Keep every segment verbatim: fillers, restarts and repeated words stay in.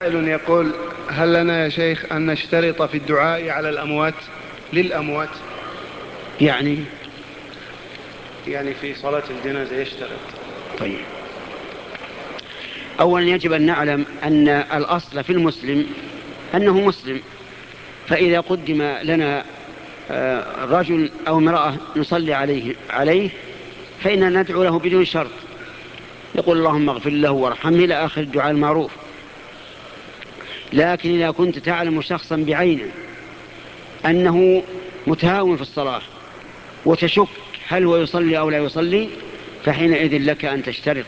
سائل يقول: هل لنا يا شيخ أن نشترط في الدعاء على الأموات للأموات؟ يعني يعني في صلاة الجنازة يشترط. طيب، أولا يجب أن نعلم أن الأصل في المسلم أنه مسلم، فإذا قدم لنا رجل أو امرأة نصلي عليه عليه فإننا ندعو له بدون شرط، يقول اللهم اغفر له وارحمه إلى آخر الدعاء المعروف. لكن إذا كنت تعلم شخصا بعينه أنه متهاون في الصلاة وتشك هل هو يصلي أو لا يصلي، فحينئذ لك أن تشترط،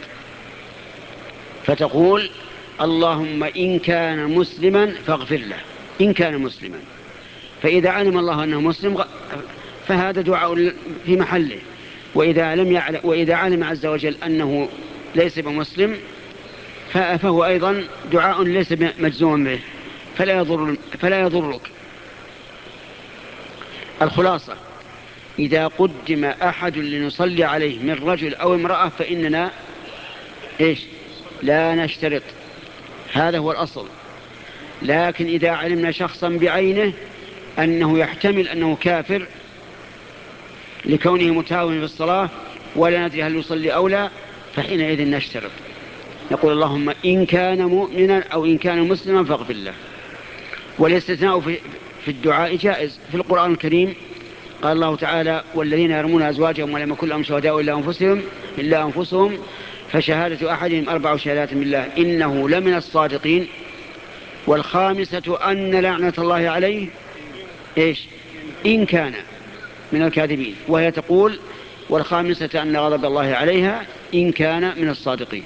فتقول اللهم إن كان مسلما فاغفر له، إن كان مسلما. فإذا علم الله أنه مسلم فهذا دعاء في محله، وإذا لم يعلم وإذا علم عز وجل أنه ليس بمسلم فهو أيضا دعاء ليس مجزوما به، فلا يضر فلا يضرك. الخلاصة: إذا قدم أحد لنصلي عليه من رجل أو امرأة فإننا إيش؟ لا نشترط، هذا هو الأصل. لكن إذا علمنا شخصا بعينه أنه يحتمل أنه كافر لكونه متهاون في الصلاة ولا ندري هل يصلي أو لا، فحينئذ نشترط، نقول اللهم إن كان مؤمنا أو إن كان مسلما فاغفر له. والاستثناء في الدعاء جائز. في القرآن الكريم قال الله تعالى: والذين يرمون أزواجهم ولم يكن لهم شهداء إلا أنفسهم إلا أنفسهم فشهادة أحدهم أربع شهادات بالله إنه لمن الصادقين، والخامسة أن لعنة الله عليه إيش؟ إن كان من الكاذبين، وهي تقول: والخامسة أن غضب الله عليها إن كان من الصادقين.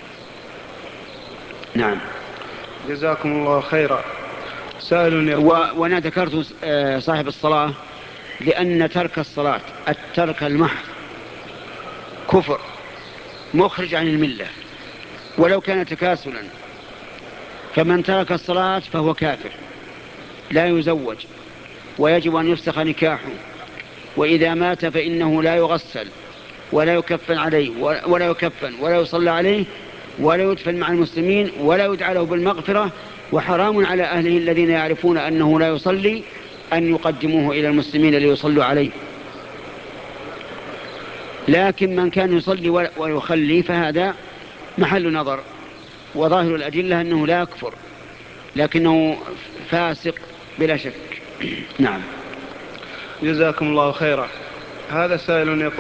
نعم. جزاكم الله خيرا. سائل و... وأنا ذكرت صاحب الصلاة لأن ترك الصلاة الترك المحض كفر مخرج عن الملة ولو كان تكاسلا، فمن ترك الصلاة فهو كافر لا يزوج ويجب أن يفسخ نكاحه، وإذا مات فإنه لا يغسل ولا يكفن عليه ولا يكفن ولا يصلى عليه ولا يدفن مع المسلمين ولا يدعى له بالمغفرة، وحرام على أهله الذين يعرفون أنه لا يصلي أن يقدموه إلى المسلمين ليصلوا عليه. لكن من كان يصلي ويخلي فهذا محل نظر، وظاهر الأدلة أنه لا يكفر لكنه فاسق بلا شك. نعم. جزاكم الله خيرا. هذا سائل يقول: